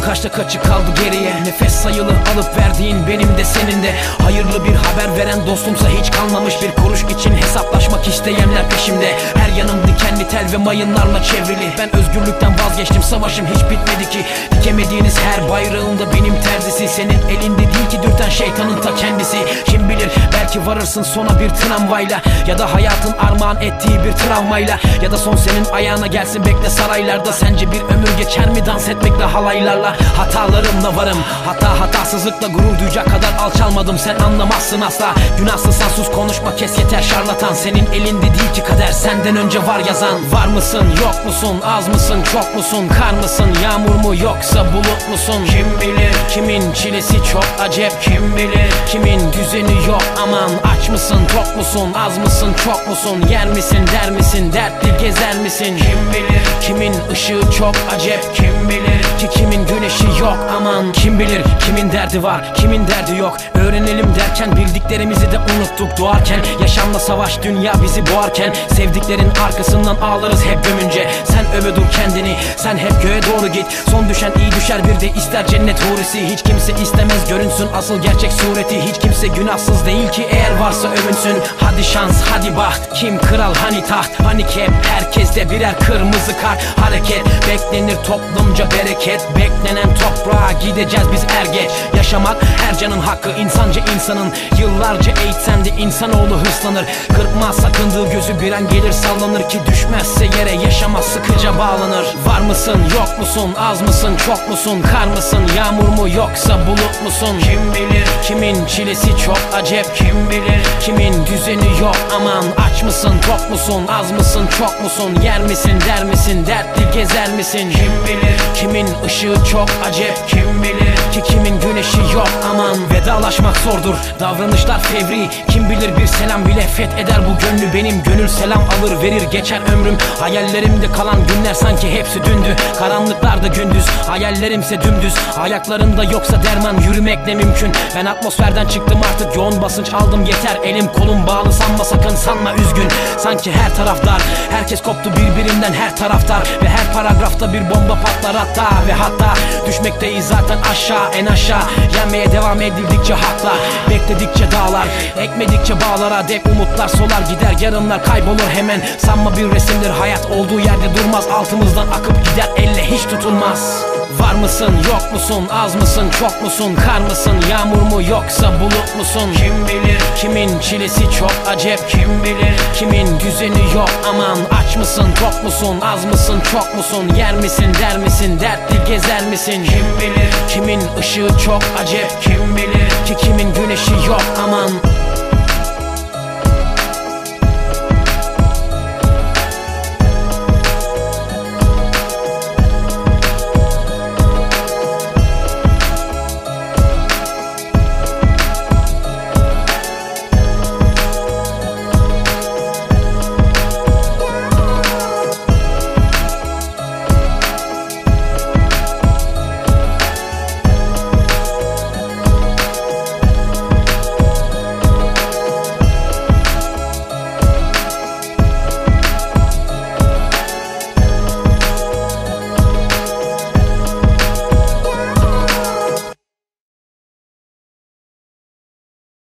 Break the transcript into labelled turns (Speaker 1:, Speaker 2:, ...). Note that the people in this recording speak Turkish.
Speaker 1: kaçta kaçı kaldı geriye? Nefes sayılı alıp verdiğin benim de senin de. Hayırlı bir haber veren dostumsa hiç kalmamış. Bir kuruş için hesaplaşmak isteyenler peşimde. Her yanım dikenli tel ve mayınlarla çevrili. Ben özgürlükten vazgeçtim, savaşım hiç bitmedi ki. Dikemediğiniz her bayrağında benim terzisi. Senin elinde değil ki dürten şeytanın ta kendisi. Kim bilir, belki varırsın sona bir tramvayla, ya da hayatın armağan ettiği bir travmayla, ya da son senin ayağına gelsin bekle saraylarda. Sence bir ömür geçer mi dans etmekle halaylarla? Hatalarımla varım, hatasızlıkla gurur duyacak kadar alçalmadım. Sen anlamazsın asla, günahsızsan sus konuşma kes yeter şarlatan. Senin elinde değil ki kader, senden önce var yazan. Var mısın yok musun, az mısın çok musun, kar mısın yağmur mu yoksa bulut musun? Kim bilir kimin çilesi çok acep, kim bilir kimin düzeni yok aman. Aç mısın tok musun, az mısın çok musun, yer misin der misin, dertli gezer misin? Kim bilir kimin ışığı çok acep, kim bilir ki kimin güneşi yok aman. Kim bilir kimin derdi var kimin derdi yok. Öğrenelim derken bildiklerimizi de unuttuk doğarken. Yaşamla savaş dünya bizi boğarken. Sevdiklerin arkasından ağlarız hep gömünce. Sen öve dur kendini, sen hep göğe doğru git. Son düşen iyi düşer bir de ister cennet hurisi. Hiç kimse istemez görünsün asıl gerçek sureti. Hiç kimse günahsız değil ki eğer varsa övünsün. Hadi şans hadi baht, kim kral hani taht. Panik hep herkeste birer kırmızı kart. Hareket beklenir toplumca bereket. Beklenen toprağa gideceğiz biz er geç. Yaşamak her canın hakkı, insanca insanın. Yıllarca eğitsen de insanoğlu hırslanır. Kırpmaz sakındığı gözü bir an gelir sallanır ki düşmezse yere yaşamaz sıkıca bağlanır. Var mısın yok musun, az mısın çok musun, kar mısın yağmur mu yoksa bulut musun? Kim bilir kimin çilesi çok acep, kim bilir kimin düzeni yok aman. Aç mısın tok musun, az mısın çok musun, yer misin der misin, dertli gezer misin? Kim bilir kimin ışığı çok acep, kim bilir ki kimin güneşi yok aman. Vedalaşmak zordur, davranışlar fevri. Kim bilir bir selam bile fetheder bu gönlü. Benim gönül selam alır verir geçer ömrüm. Hayallerimde kalan günler sanki hepsi dündü. Karanlıklarda gündüz, hayallerimse dümdüz. Ayaklarında yoksa derman yürümek ne mümkün. Ben atmosferden çıktım artık, yoğun basınç aldım yeter. Elim kolum bağlı sanma sakın, sanma üzgün. Sanki her taraftar, herkes koptu birbirinden her taraftar. Ve her paragrafta bir bomba patlar hatta. Ve hatta düşmekteyiz zaten aşağı en aşağı. Yenmeye devam edildikçe haklar, bekledikçe dağlar, ekmedikçe bağlara dek umutlar solar gider, yarınlar kaybolur hemen. Sanma bir resimdir hayat, olduğu yerde durmaz. Altımızdan akıp gider, elle hiç tutulmaz. Var mısın yok musun, az mısın çok musun, kar mısın yağmur mu yoksa bulut musun? Kim bilir kimin çilesi çok acep, kim bilir kimin düzeni yok aman. Aç mısın tok musun, az mısın çok musun, yer misin der misin, dertli gezer misin? Kim bilir kimin ışığı çok acep, kim bilir ki kimin güneşi yok aman.